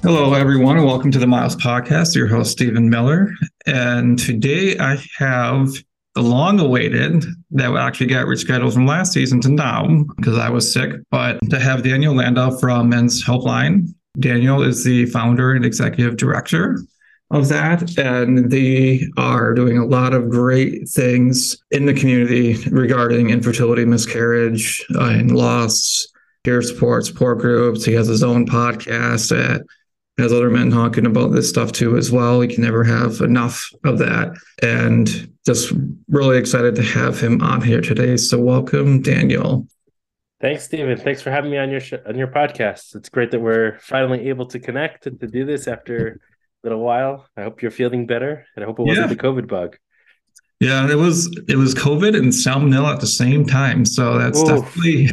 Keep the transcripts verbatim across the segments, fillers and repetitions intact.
Hello, everyone, and welcome to the Miles Podcast. Your host, Stephen Miller. And today I have the long awaited, that actually got rescheduled from last season to now because I was sick, but to have Daniel Landau from Men's Helpline. Daniel is the founder and executive director of that, and they are doing a lot of great things in the community regarding infertility, miscarriage, uh, and loss, peer support, support groups. He has his own podcast that has other men talking about this stuff too as well. We can never have enough of that. And just really excited to have him on here today. So welcome, Daniel. Thanks, Stephen. Thanks for having me on your sh- on your podcast. It's great that we're finally able to connect and to do this after a little while. I hope you're feeling better, and I hope it wasn't Yeah. the COVID bug. Yeah, it was it was COVID and salmonella at the same time. So that's Oof. definitely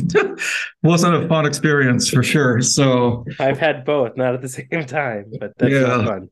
wasn't a fun experience for sure. So I've had both, not at the same time, but that's yeah. not fun.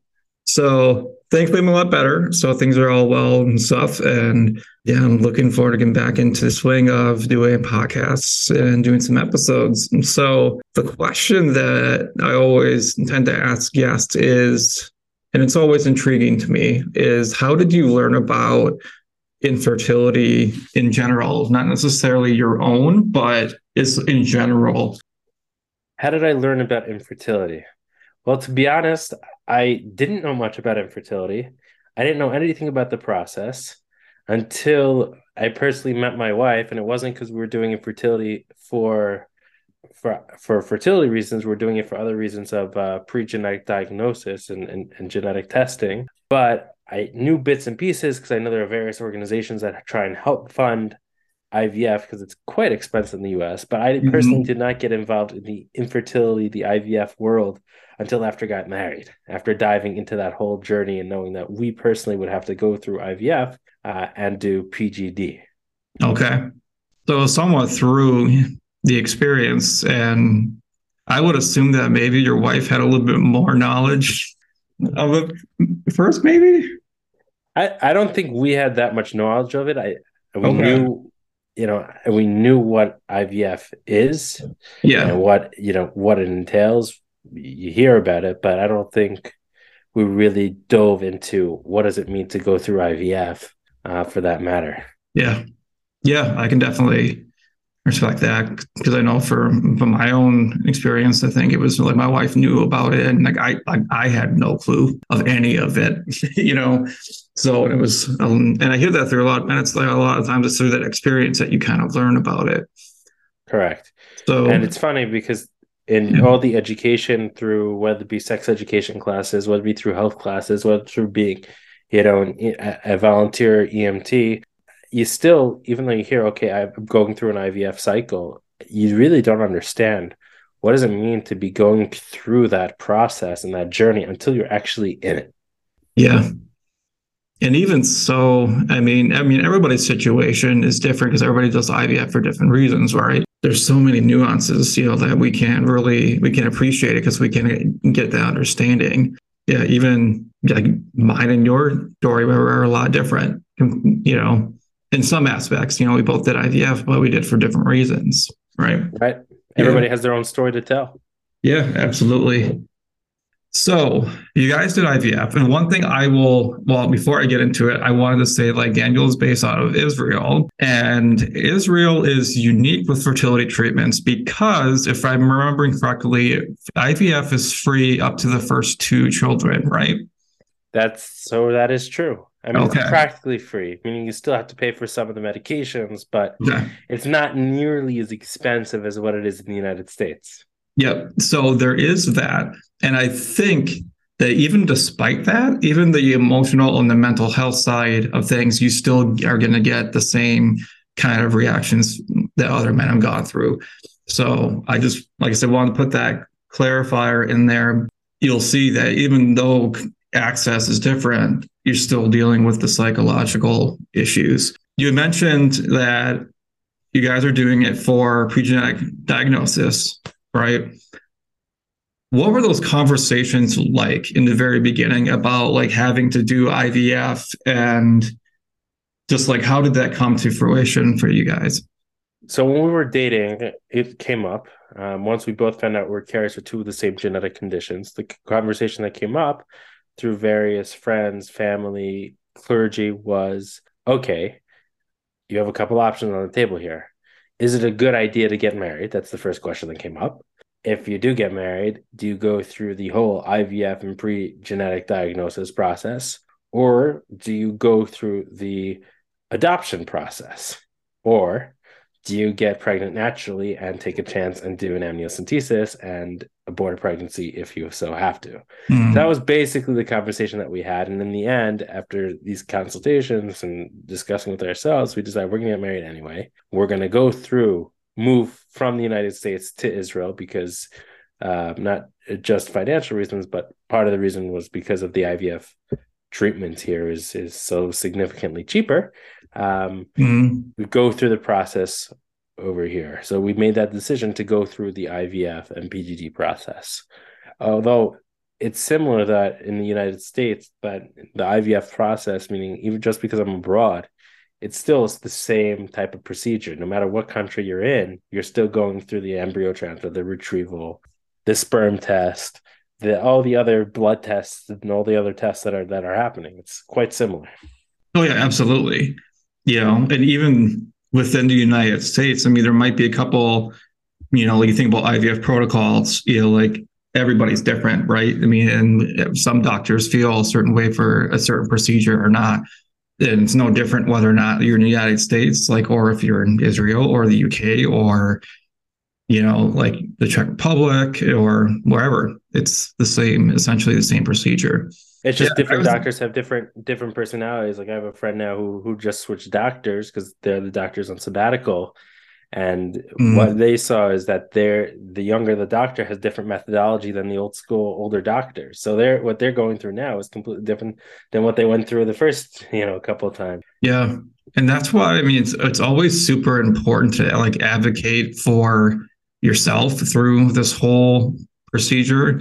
So thankfully I'm a lot better. So things are all well and stuff. And yeah, I'm looking forward to getting back into the swing of doing podcasts and doing some episodes. And so the question that I always tend to ask guests is, and it's always intriguing to me, is how did you learn about infertility in general? Not necessarily your own, but is in general. How did I learn about infertility? Well, to be honest, I didn't know much about infertility. I didn't know anything about the process until I personally met my wife, and it wasn't because we were doing infertility for for for fertility reasons. We're doing it for other reasons of uh, pre-genetic diagnosis and, and, and genetic testing. But I knew bits and pieces because I know there are various organizations that try and help fund I V F because it's quite expensive in the U S. But I personally mm-hmm. did not get involved in the infertility, the I V F world until after I got married, after diving into that whole journey and knowing that we personally would have to go through I V F uh, and do P G D. Okay. So somewhat through the experience, and I would assume that maybe your wife had a little bit more knowledge of it first, maybe? I, I don't think we had that much knowledge of it. I We okay. knew, you know, we knew what I V F is, yeah, and what, you know, what it entails. You hear about it, but I don't think we really dove into what does it mean to go through I V F uh, for that matter. Yeah. Yeah, I can definitely respect that because I know for, from my own experience, I think it was like my wife knew about it, and like I I, I had no clue of any of it, you know. So it was, um, and I hear that through a lot, and it's like a lot of times it's through that experience that you kind of learn about it. Correct. So, and it's funny because in yeah. all the education through, whether it be sex education classes, whether it be through health classes, whether through being, you know, a, a volunteer E M T, you still, even though you hear, okay, I'm going through an I V F cycle, you really don't understand what does it mean to be going through that process and that journey until you're actually in it. Yeah. And even so, I mean, I mean, everybody's situation is different because everybody does I V F for different reasons, right? There's so many nuances, you know, that we can't really, we can appreciate it because we can get that understanding. Yeah, even like mine and your story were a lot different, you know, in some aspects. You know, we both did I V F, but we did for different reasons, right? Right. Everybody yeah. has their own story to tell. Yeah, absolutely. So you guys did I V F. And one thing I will, well, before I get into it, I wanted to say like Daniel is based out of Israel, and Israel is unique with fertility treatments because if I'm remembering correctly, I V F is free up to the first two children, right? That's so that is true. I mean, okay. It's practically free, meaning you still have to pay for some of the medications, but okay. it's not nearly as expensive as what it is in the United States. Yep. So there is that. And I think that even despite that, even the emotional and the mental health side of things, you still are going to get the same kind of reactions that other men have gone through. So I just, like I said, want to put that clarifier in there. You'll see that even though access is different, you're still dealing with the psychological issues. You mentioned that you guys are doing it for pre-genetic diagnosis, right? What were those conversations like in the very beginning about like having to do I V F, and just like how did that come to fruition for you guys? So when we were dating, it came up. Um, once we both found out we're carriers for two of the same genetic conditions, the conversation that came up through various friends, family, clergy was, okay, you have a couple options on the table here. Is it a good idea to get married? That's the first question that came up. If you do get married, do you go through the whole I V F and pre-genetic diagnosis process, or do you go through the adoption process? Or do you get pregnant naturally and take a chance and do an amniocentesis and abort a pregnancy if you so have to? So that Mm. was basically the conversation that we had. And in the end, after these consultations and discussing with ourselves, we decided we're going to get married anyway. We're going to go through, move from the United States to Israel because uh, not just financial reasons, but part of the reason was because of the I V F treatment here is is so significantly cheaper. Um, Mm. we go through the process over here. So we made that decision to go through the I V F and P G D process. Although it's similar that in the United States, that the I V F process, meaning even just because I'm abroad, it's still the same type of procedure. No matter what country you're in, you're still going through the embryo transfer, the retrieval, the sperm test, the all the other blood tests and all the other tests that are that are happening. It's quite similar. Oh yeah, absolutely. You know, and even within the United States, I mean, there might be a couple, you know, like you think about I V F protocols, you know, like everybody's different, right? I mean, and some doctors feel a certain way for a certain procedure or not. And it's no different whether or not you're in the United States, like, or if you're in Israel or the U K or, you know, like the Czech Republic or wherever. It's the same, essentially the same procedure. It's Yeah, just I different was, doctors have different different personalities. Like I have a friend now who who just switched doctors because they're the doctors on sabbatical. And what mm, they saw is that they're the younger the doctor has different methodology than the old school older doctors. So they're what they're going through now is completely different than what they went through the first, you know, a couple of times. yeah. And that's why, I mean, it's, it's always super important to like advocate for yourself through this whole procedure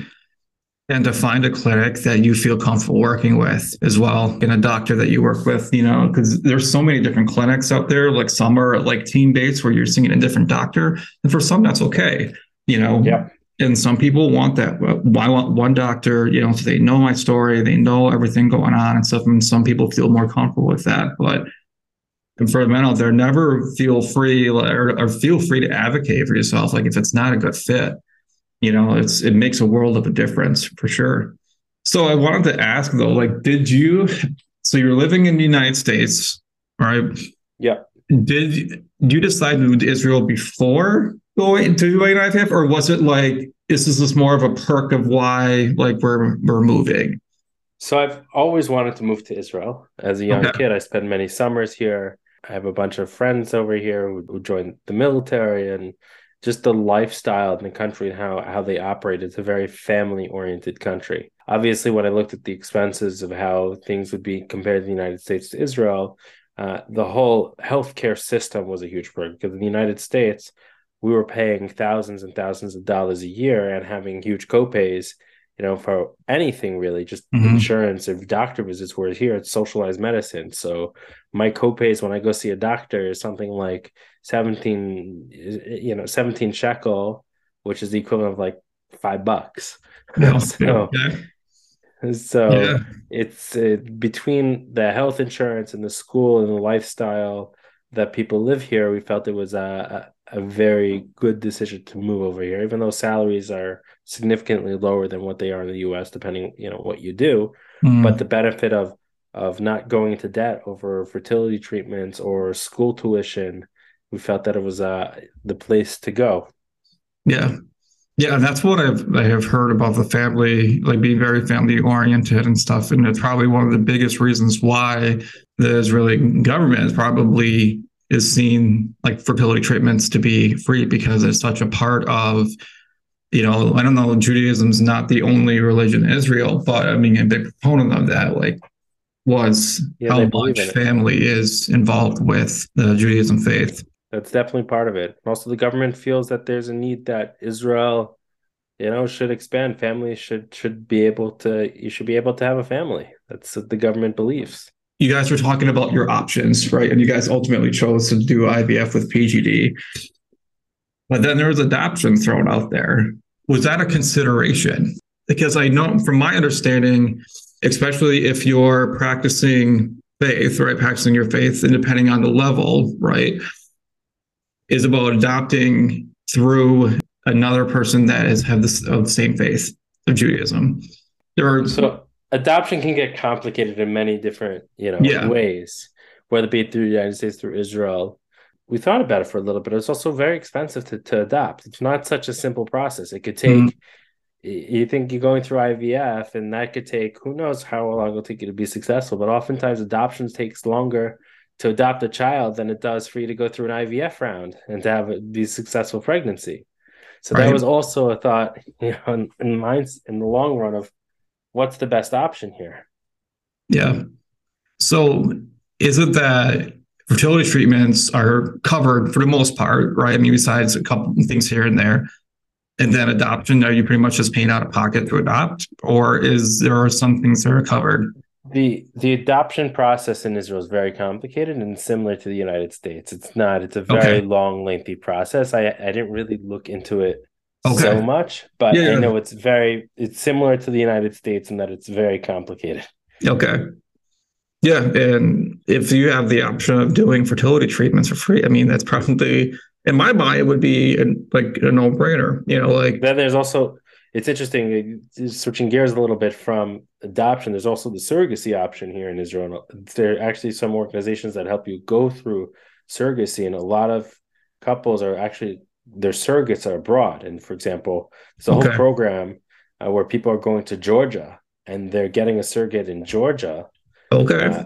and to find a clinic that you feel comfortable working with as well and a doctor that you work with, you know, because there's so many different clinics out there. Like some are like team based where you're seeing a different doctor, and for some that's okay, you know. Yep. And some people want that. I want one doctor, you know, so they know my story, they know everything going on and stuff. And some people feel more comfortable with that. But and for the men out there, never feel free or, or feel free to advocate for yourself. Like if it's not a good fit, you know, it's it makes a world of a difference for sure. So I wanted to ask though, like, did you? So you're living in the United States, right? Yep. Did you decide to move to Israel before going to do I V F, or was it like this is just more of a perk of why like we're we're moving? So I've always wanted to move to Israel. As a young Okay. kid, I spent many summers here. I have a bunch of friends over here who, who joined the military, and just the lifestyle in the country and how, how they operate. It's a very family oriented country. Obviously, when I looked at the expenses of how things would be compared to the United States to Israel, uh, the whole healthcare system was a huge perk because in the United States, we were paying thousands and thousands of dollars a year and having huge copays, you know, for anything really, just Mm-hmm. insurance or doctor visits. Whereas here it's socialized medicine. So my copays when I go see a doctor is something like seventeen, you know, seventeen shekel, which is the equivalent of like five bucks. Yeah. so, Okay. so Yeah. it's uh, between the health insurance and the school and the lifestyle that people live here, we felt it was a, a, a very good decision to move over here, even though salaries are significantly lower than what they are in the U S, depending, you know, what you do. But the Mm. benefit of of not going into debt over fertility treatments or school tuition, we felt that it was uh, the place to go. Yeah. Yeah, and that's what I've I have heard about the family, like being very family oriented and stuff. And it's probably one of the biggest reasons why the Israeli government is probably is seen like fertility treatments to be free because it's such a part of, you know, I don't know, Judaism's not the only religion in Israel, but I mean a big proponent of that, like was Yeah, they how believe much in it. family is involved with the Judaism faith. That's definitely part of it. Also, the government feels that there's a need that Israel, you know, should expand. Families should should be able to. You should be able to have a family. That's what the government believes. you guys were talking about your options, right? And you guys ultimately chose to do I V F with P G D. But then there was adoption thrown out there. Was that a consideration? Because I know from my understanding, especially if you're practicing faith, right? Practicing your faith, and depending on the level, right? Is about adopting through another person that has had this of the same faith of Judaism. There are So adoption can get complicated in many different, you know, yeah. ways, whether it be through the United States, through Israel. We thought about it for a little bit. It's also very expensive to, to adopt. It's not such a simple process. It could take, Mm, you think you're going through I V F, and that could take, who knows how long it'll take you to be successful. But oftentimes adoptions takes longer to adopt a child than it does for you to go through an I V F round and to have it be successful pregnancy. So that right. was also a thought, you know, in, in minds in the long run of what's the best option here. Yeah. So is it that fertility treatments are covered for the most part, right? I mean, besides a couple of things here and there. And then adoption, are you pretty much just paying out of pocket to adopt? Or is there some things that are covered? The the adoption process in Israel is very complicated and similar to the United States. It's not, it's a very Okay. long, lengthy process. I, I didn't really look into it so Okay. much, but I Yeah. know it's very, it's similar to the United States in that it's very complicated. Okay. Yeah. And if you have the option of doing fertility treatments for free, I mean, that's probably, in my mind, it would be a, like a no brainer, you know, like, Then there's also, it's interesting, switching gears a little bit from adoption, there's also the surrogacy option here in Israel. There are actually some organizations that help you go through surrogacy, and a lot of couples are actually, their surrogates are abroad. And for example, there's a whole okay. program uh, where people are going to Georgia and they're getting a surrogate in Georgia. Okay. Uh,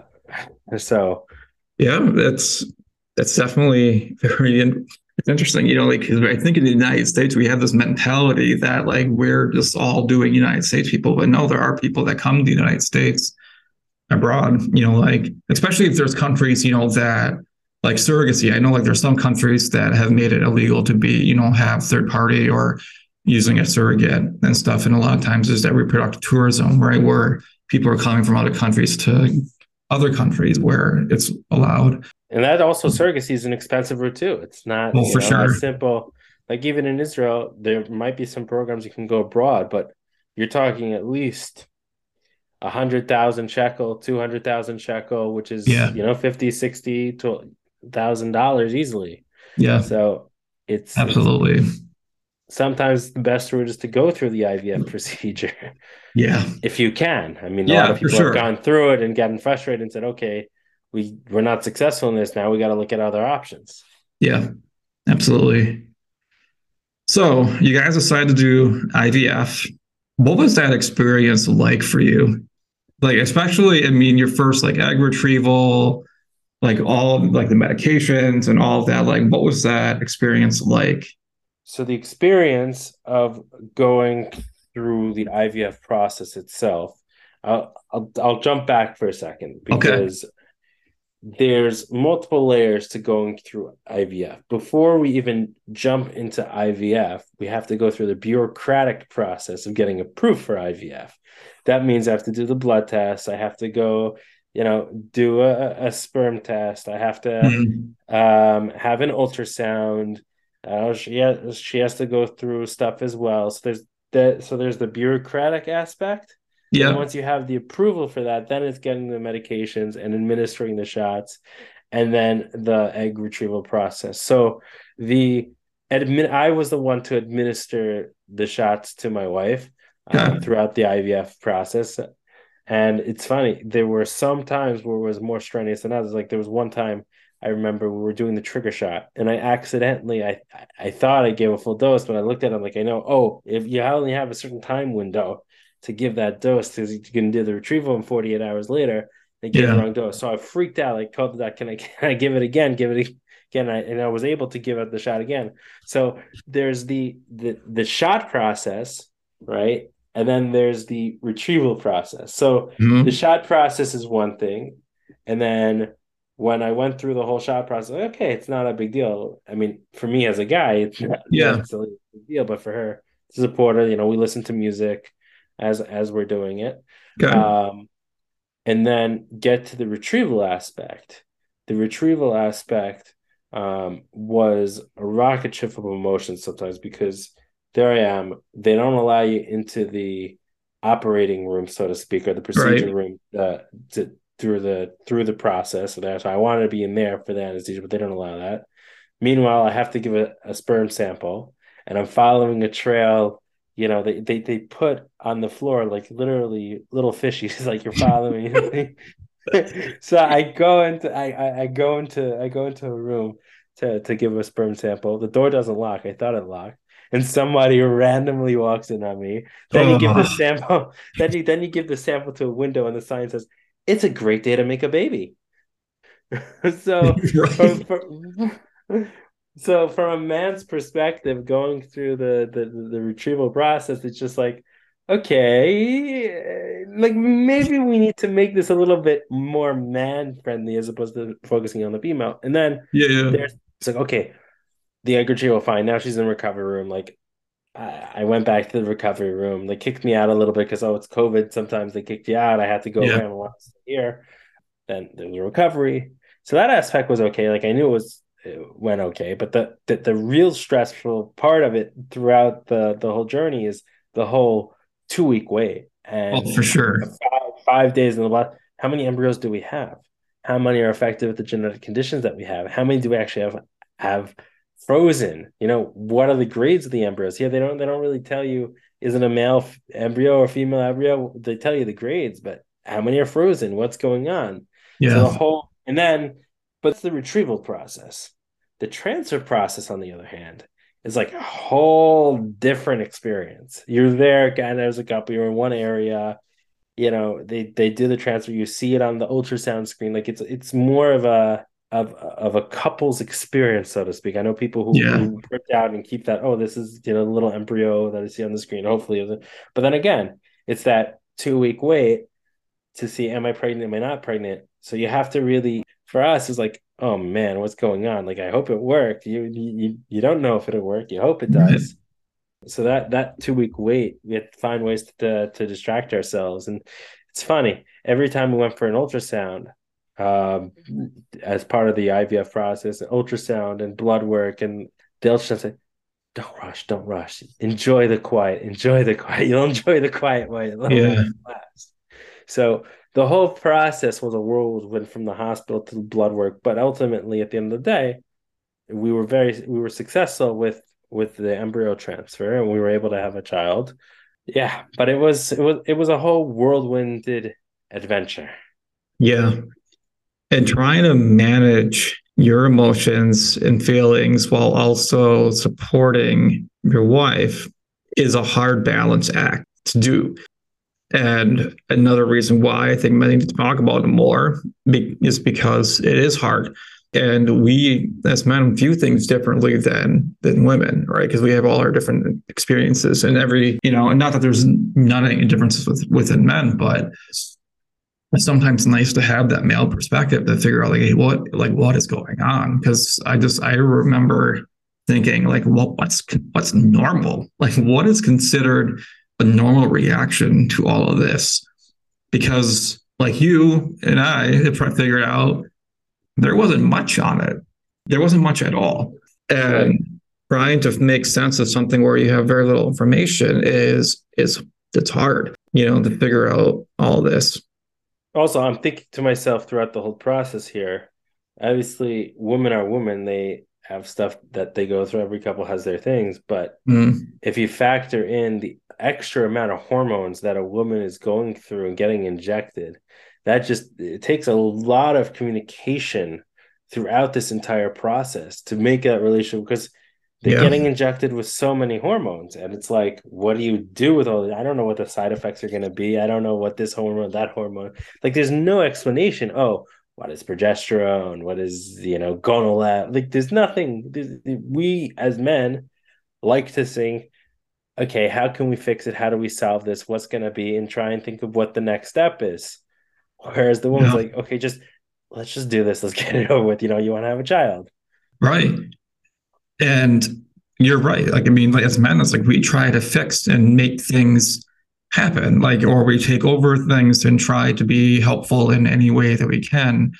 so Yeah. That's, that's definitely very it's interesting, you know, like I think in the United States we have this mentality that like we're just all doing United States people, but no, there are people that come to the United States abroad, you know, like especially if there's countries, you know, that like surrogacy. I know like there's some countries that have made it illegal to be, you know, have third party or using a surrogate and stuff. And a lot of times there's that reproductive tourism, right, where people are coming from other countries to other countries where it's allowed. And that also, surrogacy is an expensive route too. It's not, Well, you for know, sure. as simple. Like even in Israel, there might be some programs you can go abroad, but you're talking at least a hundred thousand shekel, two hundred thousand shekel, which is, Yeah. you know, fifty, sixty to thousand dollars easily. Yeah. So it's it's Absolutely. sometimes the best route is to go through the I V F procedure Yeah. if you can. I mean, a lot Yeah, of for people have sure. gone through it and gotten frustrated and said, okay, we we're not successful in this. Now we got to look at other options. Yeah, absolutely. So you guys decided to do I V F. What was that experience like for you? Like, especially, I mean, your first like egg retrieval, like all of like the medications and all of that. Like, what was that experience like? So the experience of going through the I V F process itself, I'll, I'll, I'll jump back for a second Okay. because there's multiple layers to going through I V F. Before we even jump into I V F, we have to go through the bureaucratic process of getting approved for I V F. That means I have to do the blood test. I have to go, you know, do a, a sperm test. I have to Mhm. um, have an ultrasound. Uh, she has, she has to go through stuff as well. So there's that. So there's the bureaucratic aspect. Then Yeah. once you have the approval for that, then it's getting the medications and administering the shots, and then the egg retrieval process. So the admin, I was the one to administer the shots to my wife um, Okay. throughout the I V F process. And it's funny, there were some times where it was more strenuous than others. Like there was one time I remember we were doing the trigger shot, and I accidentally I I thought I gave a full dose, but I looked at it, I'm like, I know, oh, if you only have a certain time window to give that dose, because you can do the retrieval and forty-eight hours later, they gave the Yeah. wrong dose. So I freaked out. I called the doc, can I can I give it again? Give it again. I, and I was able to give it the shot again. So there's the the the shot process, right? And then there's the retrieval process. So the Mhm. shot process is one thing. And then when I went through the whole shot process, okay, it's not a big deal. I mean, for me as a guy, it's not Yeah. necessarily a big deal, but for her, as a supporter, you know, we listen to music as as we're doing it. Okay. Um, and then get to the retrieval aspect. The retrieval aspect um, was a rocket ship of emotions sometimes, because there I am. They don't allow you into the operating room, so to speak, or the procedure Right. room uh, to, through the through the process. So that's why I wanted to be in there for the anesthesia, but they don't allow that. Meanwhile, I have to give a, a sperm sample, and I'm following a trail. You know, they, they they put on the floor like literally little fishies, like you're following. So I go into I, I I go into I go into a room to to give a sperm sample. The door doesn't lock. I thought it locked. And somebody randomly walks in on me. Then you give the Oh, sample. Then you then you give the sample to a window, and the sign says, "It's a great day to make a baby." So from, right. from so from a man's perspective, going through the, the the retrieval process, it's just like, okay, like maybe we need to make this a little bit more man friendly as opposed to focusing on the female. And then Yeah, yeah. there's it's like, okay, the egg retrieval fine. Now she's in recovery room. Like I, I went back to the recovery room. They kicked me out a little bit because, oh, it's COVID. Sometimes they kicked you out. I had to go Yeah. away. I want to stay here. Then there was a recovery. So that aspect was okay. Like I knew it was it went okay, but the, the the real stressful part of it throughout the the whole journey is the whole two week wait Oh, and for sure. five, five days in the lab. How many embryos do we have? How many are affected with the genetic conditions that we have? How many do we actually have have frozen? You know, what are the grades of the embryos? Yeah, they don't they don't really tell you, is it a male embryo or female embryo? They tell you the grades, but how many are frozen? What's going on? So Yeah. the whole, and then, but it's the retrieval process. The transfer process, on the other hand, is like a whole different experience. You're there, kind of as a couple, you're in one area, you know, they they do the transfer, you see it on the ultrasound screen. Like it's it's more of a of of a couple's experience, so to speak. I know people who Yeah. who print out and keep that, oh, this is, you know, the little embryo that I see on the screen. Hopefully, but then again, it's that two week wait to see, am I pregnant, am I not pregnant? So you have to really, for us, is like, oh man, what's going on? Like I hope it worked. You you you don't know if it'll work. You hope it Right. does. So that that two week wait, we have to find ways to to distract ourselves. And it's funny. Every time we went for an ultrasound, um, as part of the I V F process, ultrasound and blood work, and the ultrasound said, "Don't rush, don't rush. Enjoy the quiet. Enjoy the quiet. You'll enjoy the quiet while, while Yeah. it lasts." So the whole process was a whirlwind from the hospital to the blood work, but ultimately, at the end of the day, we were very we were successful with with the embryo transfer, and we were able to have a child. Yeah, but it was it was it was a whole whirlwinded adventure. Yeah. And trying to manage your emotions and feelings while also supporting your wife is a hard balance act to do. And another reason why I think men need to talk about it more is because it is hard. And we, as men, view things differently than than women, right? Because we have all our different experiences, and every, you know, and not that there's not any differences with, within men, but it's sometimes nice to have that male perspective to figure out like, hey, what like what is going on? Because I just I remember thinking like, well, what's what's normal? Like, what is considered a normal reaction to all of this? Because like you and I have tried to figure out there wasn't much on it. There wasn't much at all. Right. And trying to make sense of something where you have very little information is is it's hard, you know, to figure out all this. Also, I'm thinking to myself throughout the whole process here, obviously, women are women. They have stuff that they go through. Every couple has their things. But Mm, if you factor in the extra amount of hormones that a woman is going through and getting injected, that just it takes a lot of communication throughout this entire process to make that relationship, because they're yeah, getting injected with so many hormones, and it's like, what do you do with all that? I don't know what the side effects are going to be. I don't know what this hormone, that hormone, like there's no explanation. Oh, what is progesterone, what is, you know, gonal, like there's nothing. There's, we as men like to think, okay, how can we fix it? How do we solve this? What's going to be? And try and think of what the next step is. Whereas the woman's yeah, like, okay, just let's just do this. Let's get it over with. You know, you want to have a child. right. And you're right. Like, I mean, like as men, it's like we try to fix and make things happen, like, or we take over things and try to be helpful in any way that we can.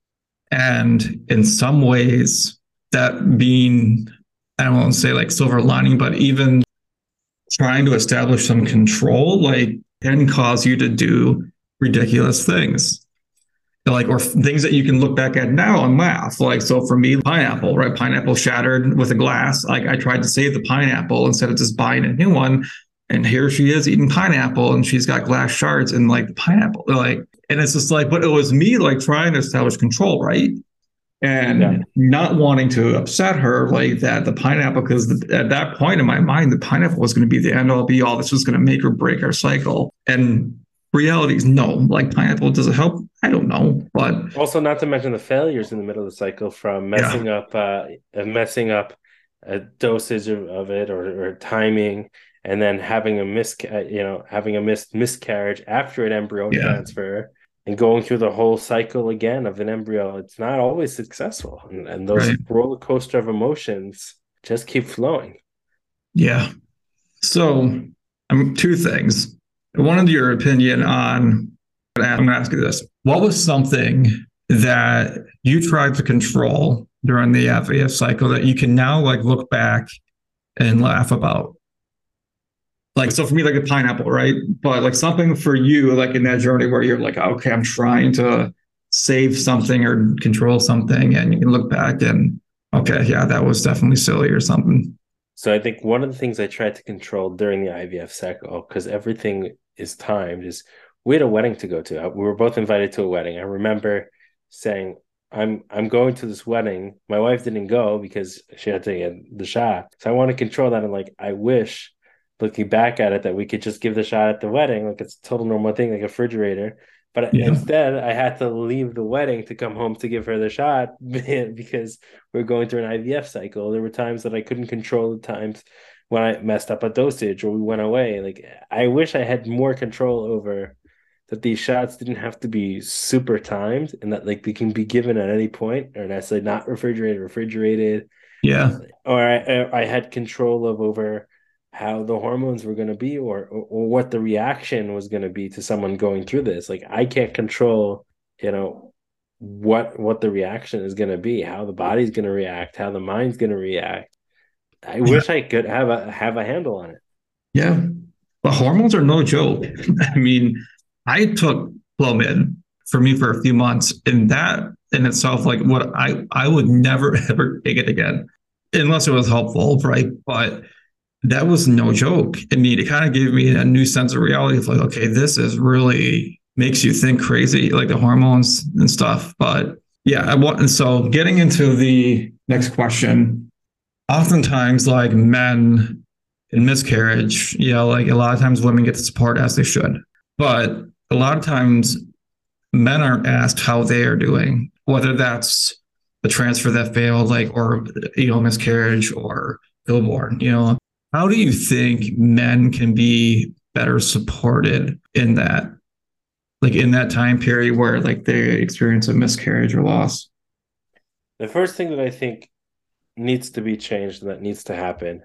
And in some ways, that being, I don't want to say like silver lining, but even trying to establish some control, like, can cause you to do ridiculous things. Like, or things that you can look back at now and laugh. Like, so for me, pineapple, right? Pineapple shattered with a glass. Like, I tried to save the pineapple instead of just buying a new one. And here she is eating pineapple and she's got glass shards in like the pineapple. Like, and it's just like, but it was me like trying to establish control, right? And yeah. not wanting to upset her like that, the pineapple, because at that point in my mind, the pineapple was going to be the end all be all. This was going to make or break our cycle. And reality is no, like pineapple, does it help? I don't know. But also, not to mention the failures in the middle of the cycle from messing yeah. up, uh, messing up a dosage of, of it or, or timing, and then having a mis, you know, having a mis- miscarriage after an embryo yeah. transfer. And going through the whole cycle again of an embryo, it's not always successful. And, and those right. roller coaster of emotions just keep flowing. Yeah. So um, two things. I wanted your opinion on, I'm going to ask you this. What was something that you tried to control during the I V F cycle that you can now like look back and laugh about? Like, so for me, like a pineapple, right? But like something for you, like in that journey where you're like, okay, I'm trying to save something or control something. And you can look back and, okay, yeah, that was definitely silly or something. So I think one of the things I tried to control during the I V F cycle, because everything is timed, is we had a wedding to go to. We were both invited to a wedding. I remember saying, I'm I'm going to this wedding. My wife didn't go because she had to get the shot. So I want to control that. And like, I wish, looking back at it, that we could just give the shot at the wedding. Like, it's a total normal thing, like a refrigerator. But yeah. instead, I had to leave the wedding to come home to give her the shot because we we're going through an I V F cycle. There were times that I couldn't control the times when I messed up a dosage or we went away. Like, I wish I had more control over that. These shots didn't have to be super timed and that like they can be given at any point, or necessarily not refrigerated, refrigerated. Yeah. Or I, I had control of over how the hormones were going to be or, or or what the reaction was going to be to someone going through this. Like, I can't control, you know, what what the reaction is going to be, how the body's going to react, how the mind's going to react. I yeah. wish I could have a have a handle on it. Yeah. But hormones are no joke. I mean, I took Clomid for me for a few months, and that in itself, like what I, I would never ever take it again unless it was helpful, right? But that was no joke. I mean, it kind of gave me a new sense of reality of like, okay, this is really makes you think crazy, like the hormones and stuff. But yeah, I want, and so getting into the next question, oftentimes like men in miscarriage, you know, like a lot of times women get the support as they should, but a lot of times men aren't asked how they are doing, whether that's the transfer that failed, like, or, you know, miscarriage or stillborn, you know. How do you think men can be better supported in that, like in that time period where like they experience a miscarriage or loss? The first thing that I think needs to be changed and that needs to happen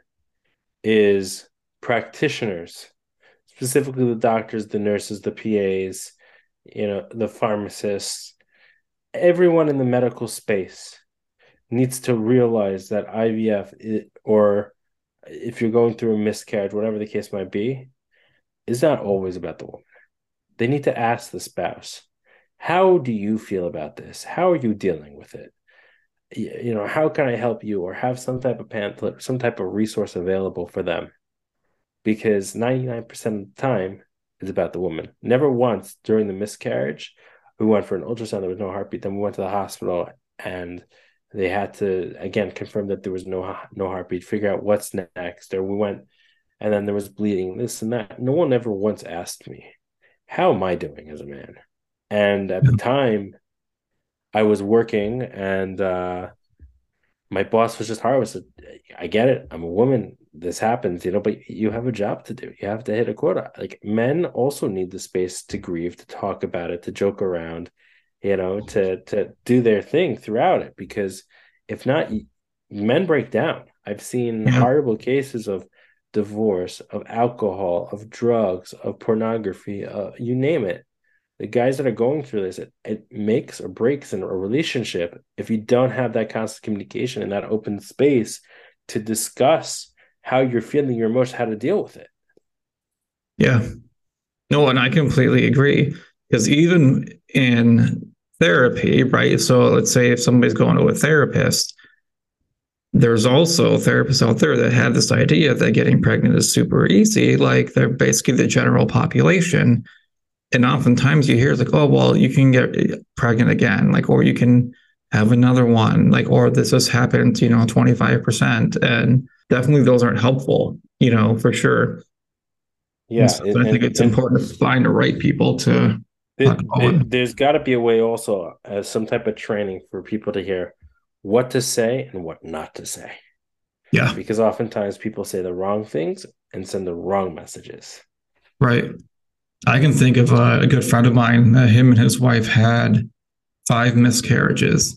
is practitioners, specifically the doctors, the nurses, the P As, you know, the pharmacists, everyone in the medical space needs to realize that I V F is, or if you're going through a miscarriage, whatever the case might be, is not always about the woman. They need to ask the spouse, how do you feel about this? How are you dealing with it? You know, how can I help you? Or have some type of pamphlet, some type of resource available for them. Because ninety-nine percent of the time, it's about the woman. Never once during the miscarriage, we went for an ultrasound, there was no heartbeat. Then we went to the hospital and they had to, again, confirm that there was no no heartbeat, figure out what's next. Or we went, and then there was bleeding, this and that. No one ever once asked me, how am I doing as a man? And at the time, I was working, and uh, my boss was just hard. I was, I get it. I'm a woman. This happens, you know, but you have a job to do. You have to hit a quota. Like, men also need the space to grieve, to talk about it, to joke around, you know, to to do their thing throughout it. Because if not, men break down. I've seen yeah. horrible cases of divorce, of alcohol, of drugs, of pornography, uh, you name it. The guys that are going through this, it, it makes or breaks in a relationship if you don't have that constant communication and that open space to discuss how you're feeling, your emotions, how to deal with it. Yeah. No, and I completely agree. Because even in therapy, right? So let's say if somebody's going to a therapist, there's also therapists out there that have this idea that getting pregnant is super easy. Like they're basically the general population. And oftentimes you hear it's like, oh, well, you can get pregnant again, like, or you can have another one, like, or this has happened, you know, twenty-five percent. And definitely those aren't helpful, you know, for sure. And Yeah, so I think and it's and important to find the right people to talk it, about it. it, there's got to be a way also as some type of training for people to hear what to say and what not to say, Yeah, because oftentimes people say the wrong things and send the wrong messages. right. I can think of a, a good friend of mine. Uh, him and his wife had five miscarriages,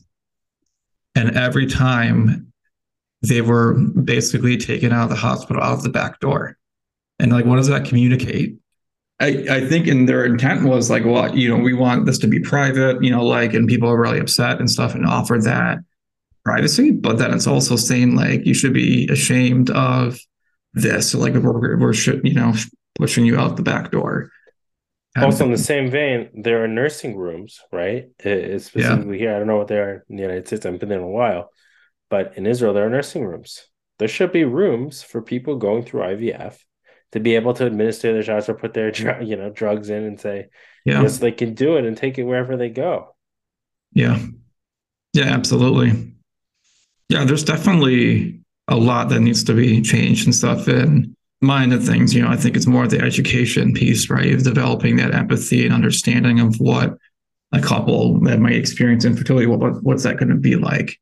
and every time they were basically taken out of the hospital out of the back door. And like, what does that communicate? I, I think in their intent was like, well, you know, we want this to be private, you know, like, and people are really upset and stuff and offer that privacy. But then it's also saying like, you should be ashamed of this. So like, we're, we're, you know, pushing you out the back door. Kind of Also, in the thing. same vein, there are nursing rooms, right? It's Yeah. specifically here. I don't know what they are in the United States. I haven't been there in a while, but in Israel, there are nursing rooms. There should be rooms for people going through I V F to be able to administer their shots or put their, you know, drugs in and say, you Yeah. know, so they can do it and take it wherever they go. Yeah. Yeah, absolutely. Yeah, there's definitely a lot that needs to be changed and stuff in mind of things. You know, I think it's more the education piece, right? Of developing that empathy and understanding of what a couple that might experience infertility, what, what's that going to be like?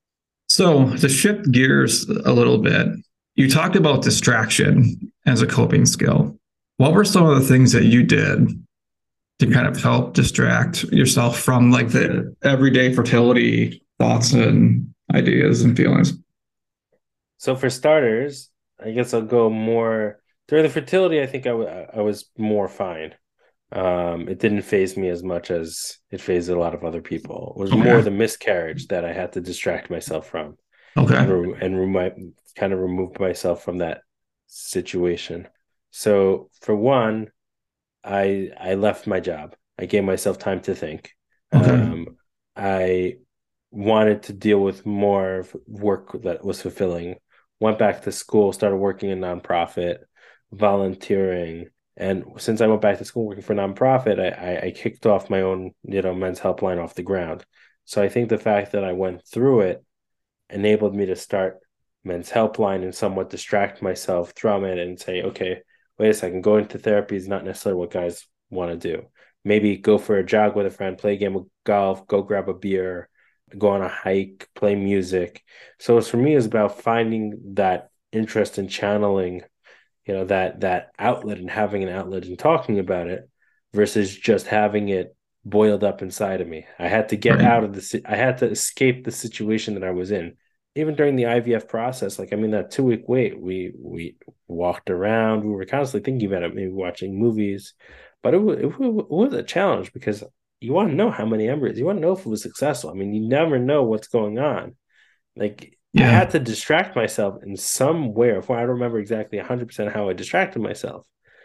So to shift gears a little bit, you talked about distraction as a coping skill. What were some of the things that you did to kind of help distract yourself from like the everyday fertility thoughts and ideas and feelings? So for starters, I guess I'll go more during the fertility. I think I, w- I was more fine. Um, it didn't phase me as much as it phased a lot of other people. It was more Okay. the miscarriage that I had to distract myself from and Okay. re- and remi- kind of remove myself from that situation. So for one, I I left my job. I gave myself time to think. Okay. Um, I wanted to deal with more work that was fulfilling. Went back to school, started working in nonprofit, volunteering, and since I went back to school working for nonprofit, I, I I kicked off my own, you know, men's helpline off the ground. So I think the fact that I went through it enabled me to start men's helpline and somewhat distract myself from it and say, okay, wait a second, going to therapy is not necessarily what guys want to do. Maybe go for a jog with a friend, play a game of golf, go grab a beer, go on a hike, play music. So it's for me is about finding that interest in channeling, you know, that that outlet and having an outlet and talking about it versus just having it boiled up inside of me. I had to get Right. out of the I had to escape the situation that I was in. Even during the I V F process, like I mean that two week wait, we we walked around, we were constantly thinking about it, maybe watching movies, but it was, it was a challenge because you want to know how many embryos, you want to know if it was successful. I mean, you never know what's going on. Like I Yeah. had to distract myself in some way. If I don't remember exactly one hundred percent how I distracted myself,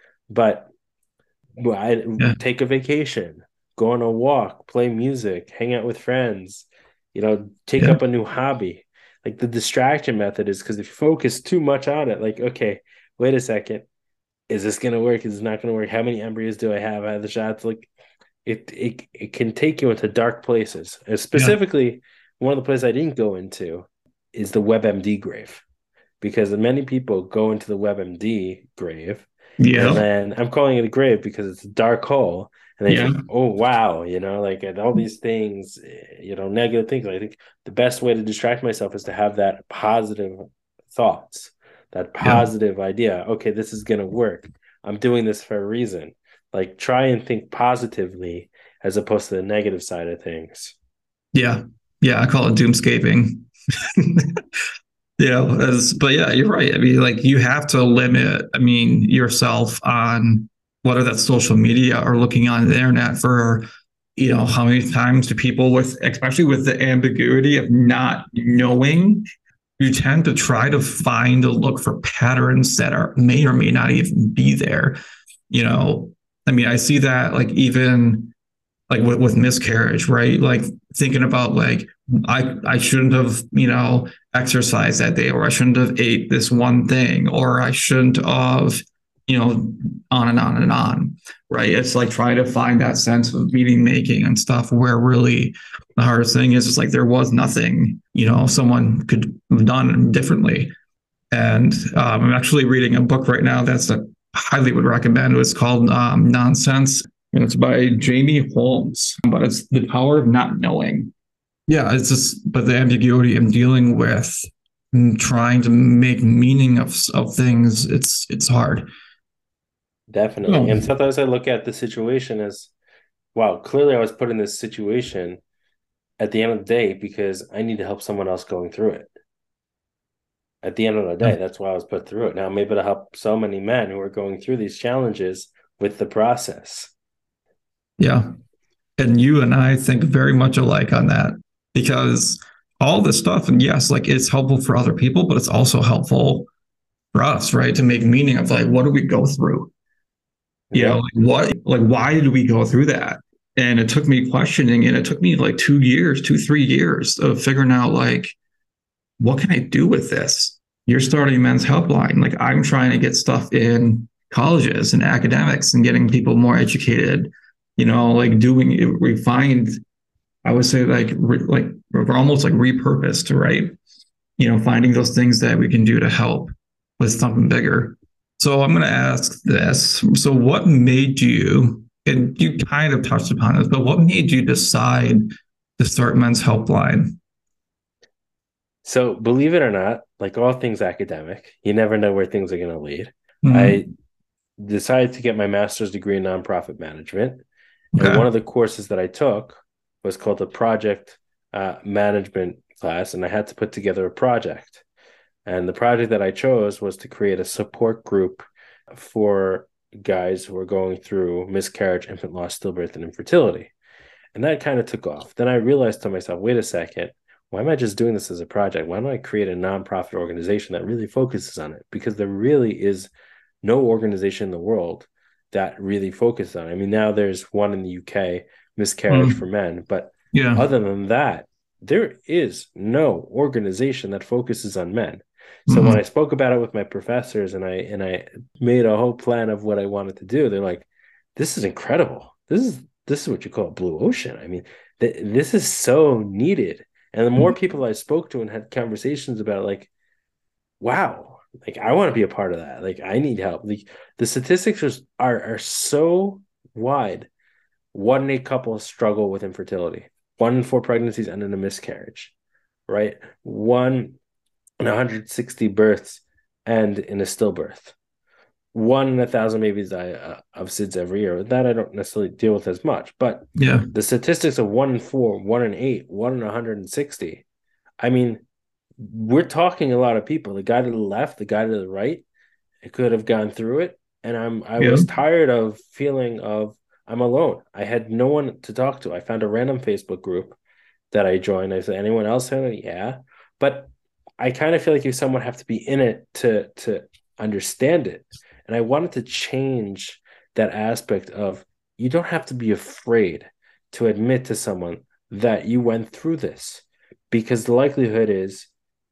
but well, I Yeah. take a vacation, go on a walk, play music, hang out with friends, you know, take Yeah. up a new hobby. Like the distraction method is because if you focus too much on it, like, okay, wait a second, is this gonna work? Is it not gonna work? How many embryos do I have? I have the shots. Like it it it can take you into dark places. And Yeah. specifically, one of the places I didn't go into is the WebMD grave because many people go into the WebMD grave and Yeah. then I'm calling it a grave because it's a dark hole. And they Yeah. think, oh, wow, you know, like and all these things, eh, you know, negative things. I think the best way to distract myself is to have that positive thoughts, that Yeah. positive idea. Okay, this is going to work. I'm doing this for a reason. Like try and think positively as opposed to the negative side of things. Yeah. Yeah. I call it doomscaping. You know, as, but yeah, you're right. I mean, like you have to limit, I mean, yourself on whether that's social media or looking on the internet for, you know, how many times do people with, especially with the ambiguity of not knowing, you tend to try to find or look for patterns that are may or may not even be there. You know, I mean, I see that like even like with, with miscarriage, right? Like thinking about like I I shouldn't have, you know, exercised that day, or I shouldn't have ate this one thing, or I shouldn't have, you know, on and on and on. Right. It's like trying to find that sense of meaning making and stuff where really the hardest thing is it's like there was nothing, you know, someone could have done differently. And um, I'm actually reading a book right now that's a highly would recommend. It's called um, Nonsense, and it's by Jamie Holmes, but it's the power of not knowing. Yeah, it's just, but the ambiguity in dealing with and trying to make meaning of of things, it's it's hard. Definitely. Oh, And sometimes I look at the situation as, wow, clearly I was put in this situation at the end of the day because I need to help someone else going through it. At the end of the day, that's why I was put through it. Now I'm able to help so many men who are going through these challenges with the process. yeah. And you and I think very much alike on that because all this stuff, and yes, like it's helpful for other people, but it's also helpful for us, right? To make meaning of like, what do we go through? You know, Yeah. like what, like, why did we go through that? And it took me questioning, and it took me like two years, two, three years of figuring out like, what can I do with this? You're starting Men's Helpline. Like I'm trying to get stuff in colleges and academics and getting people more educated, you know, like doing it refined. I would say like, re, like we're almost like repurposed, right? You know, finding those things that we can do to help with something bigger. So I'm going to ask this. So what made you, and you kind of touched upon this, but what made you decide to start Men's Helpline? So believe it or not, like all things academic, you never know where things are going to lead. I Mm-hmm. decided to get my master's degree in nonprofit management. And Okay. one of the courses that I took was called the project uh, management class. And I had to put together a project. And the project that I chose was to create a support group for guys who are going through miscarriage, infant loss, stillbirth, and infertility. And that kind of took off. Then I realized to myself, wait a second, why am I just doing this as a project? Why don't I create a nonprofit organization that really focuses on it? Because there really is no organization in the world that really focuses on it. I mean, now there's one in the U K, Miscarriage for Mm, Men, but yeah. other than that, there is no organization that focuses on men. So when I Mm-hmm. spoke about it with my professors and I and I made a whole plan of what I wanted to do, they're like, "This is incredible. This is this is what you call a blue ocean. I mean, th- this is so needed." And the more people I spoke to and had conversations about, like, wow, like I want to be a part of that. Like I need help. Like the statistics are are, are so wide. One in eight couples struggle with infertility. One in four pregnancies end in a miscarriage, right? One in one hundred sixty births end in a stillbirth. One in a thousand babies die uh, of S I D S every year. That I don't necessarily deal with as much, but Yeah. the statistics of one in four, one in eight, one in one hundred sixty. I mean, we're talking a lot of people. The guy to the left, the guy to the right, it could have gone through it. And I'm I Yeah. was tired of feeling of I'm alone. I had no one to talk to. I found a random Facebook group that I joined. I said, anyone else in it? Yeah. But I kind of feel like you someone have to be in it to to understand it. And I wanted to change that aspect of you don't have to be afraid to admit to someone that you went through this because the likelihood is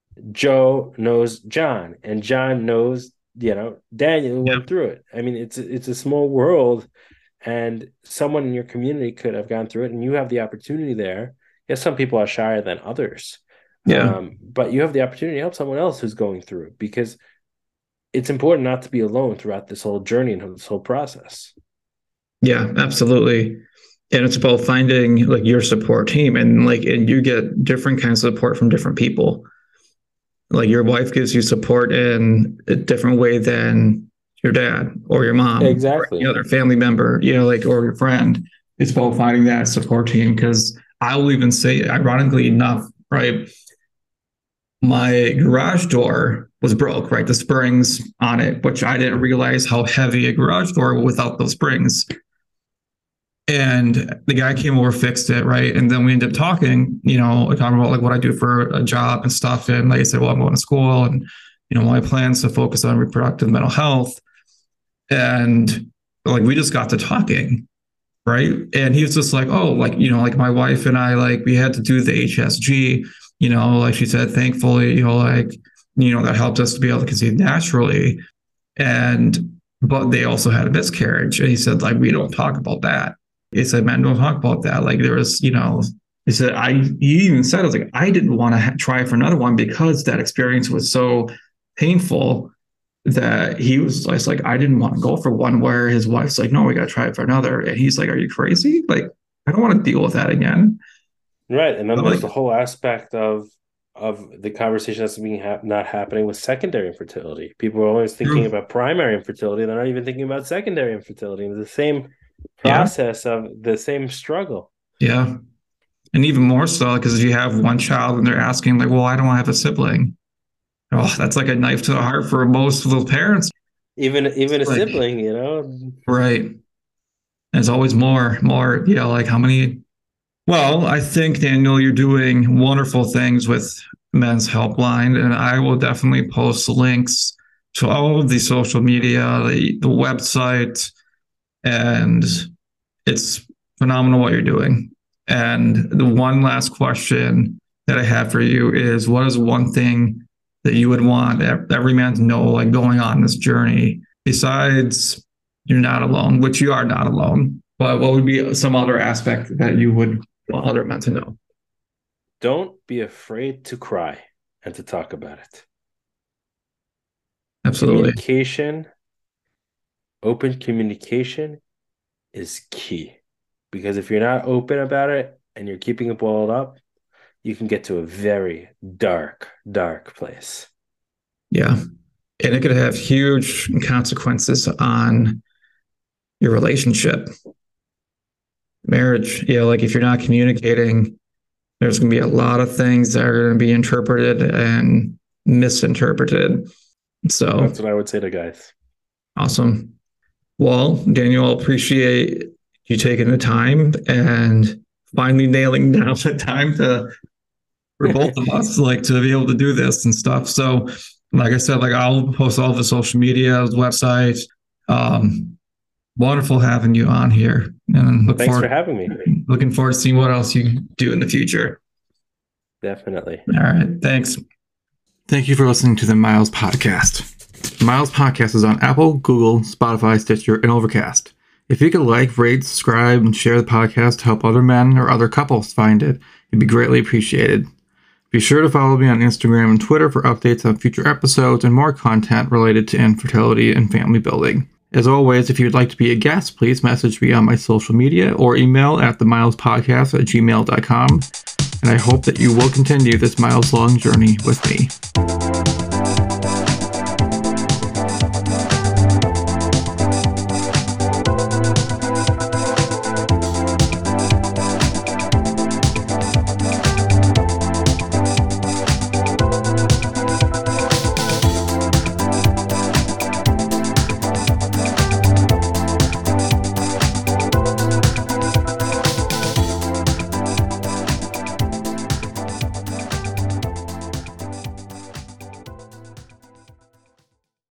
Joe knows John, and John knows, you know, Daniel who Yeah. went through it. I mean, it's it's a small world, and someone in your community could have gone through it, and you have the opportunity there. Yes, some people are shyer than others, Yeah. um, but you have the opportunity to help someone else who's going through it because it's important not to be alone throughout this whole journey and this whole process. Yeah. Absolutely. And it's about finding like your support team, and like, and you get different kinds of support from different people. Like your wife gives you support in a different way than your dad or your mom or any Exactly. other family member, you know, like, or your friend. It's about finding that support team. Cause I will even say, ironically enough, right? my garage door was broke, right? The springs on it, which I didn't realize how heavy a garage door without those springs. And the guy came over, fixed it, right? And then we ended up talking, you know, talking about like what I do for a job and stuff. And like I said, well, I'm going to school and, you know, my plans to focus on reproductive mental health. And like we just got to talking, right? And he was just like, oh, like, you know, like my wife and I, like we had to do the H S G, you know, like she said, thankfully, you know, like, you know, that helped us to be able to conceive naturally. And, but they also had a miscarriage. And he said, like, we don't talk about that. He said, man, don't talk about that. Like there was, you know, he said, I, he even said, I was like, I didn't want to ha- try for another one because that experience was so painful that he was just like, I didn't want to go for one where his wife's like, no, we got to try it for another. And he's like, are you crazy? Like, I don't want to deal with that again. Right. And then But there's like, the whole aspect of of the conversation that's being ha- not happening with secondary infertility. People are always thinking true. about primary infertility. They're not even thinking about secondary infertility. And the same Yeah. process of the same struggle. Yeah. And even more so because if you have one child and they're asking like, well, I don't want to have a sibling. Oh, that's like a knife to the heart for most of those parents. Even even a Like, sibling, you know. right. There's always more, more, you know, like how many. Well, I think, Daniel, you're doing wonderful things with Men's Helpline, and I will definitely post links to all of the social media, the, the website, and it's phenomenal what you're doing. And the one last question that I have for you is, what is one thing that you would want every man to know, like going on this journey, besides you're not alone, which you are not alone, but what would be some other aspect that you would want other men to know? Don't be afraid to cry and to talk about it. Absolutely. Communication, open communication is key. Because if you're not open about it and you're keeping it balled up, you can get to a very dark, dark place. Yeah. And it could have huge consequences on your relationship, marriage. You know, like if you're not communicating, there's going to be a lot of things that are going to be interpreted and misinterpreted. So that's what I would say to guys. Awesome. Well, Daniel, appreciate you taking the time and finally nailing down the time to for both of us, like to be able to do this and stuff. So, like I said, like I'll post all the social media, website. Um, wonderful having you on here, and look Thanks forward, for having me. Looking forward to seeing what else you do in the future. Definitely. All right. Thanks. Thank you for listening to the Miles Podcast. The Miles Podcast is on Apple, Google, Spotify, Stitcher, and Overcast. If you could like, rate, subscribe, and share the podcast to help other men or other couples find it, it'd be greatly appreciated. Be sure to follow me on Instagram and Twitter for updates on future episodes and more content related to infertility and family building. As always, if you'd like to be a guest, please message me on my social media or email at the miles podcast at gmail dot com. And I hope that you will continue this miles-long journey with me.